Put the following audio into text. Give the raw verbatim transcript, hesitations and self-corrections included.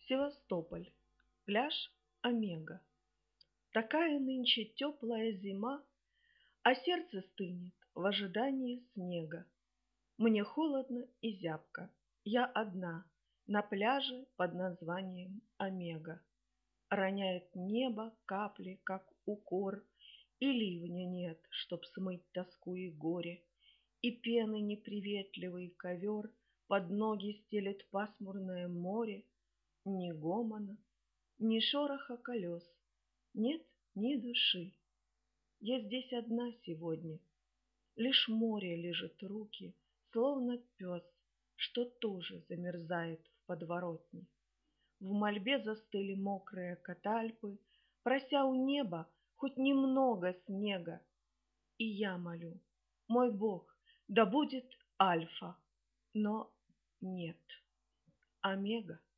Севастополь. Пляж Омега. Такая нынче теплая зима, а сердце стынет в ожидании снега. Мне холодно и зябко, я одна на пляже под названием Омега. Роняет небо капли, как укор, и ливня нет, чтоб смыть тоску и горе, и пены неприветливый ковер под ноги стелет пасмурное море. Ни гомона, ни шороха колес, нет ни души. Я здесь одна сегодня, лишь море лижет руки, словно пес, что тоже замерзает в подворотне. В мольбе застыли мокрые катальпы, прося у неба хоть немного снега. И я молю, мой Бог, да будет Альфа, но нет, Омега.